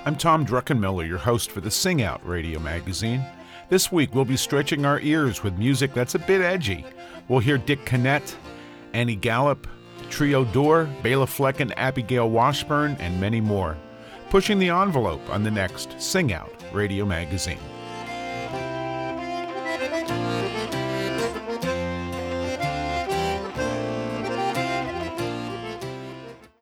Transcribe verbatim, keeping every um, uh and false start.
I'm Tom Druckenmiller, your host for the Sing Out radio magazine. This week we'll be stretching our ears with music that's a bit edgy. We'll hear Dick Connett, Annie Gallup, Trio Door, Bela Fleck and Abigail Washburn, and many more. Pushing the envelope on the next Sing Out radio magazine.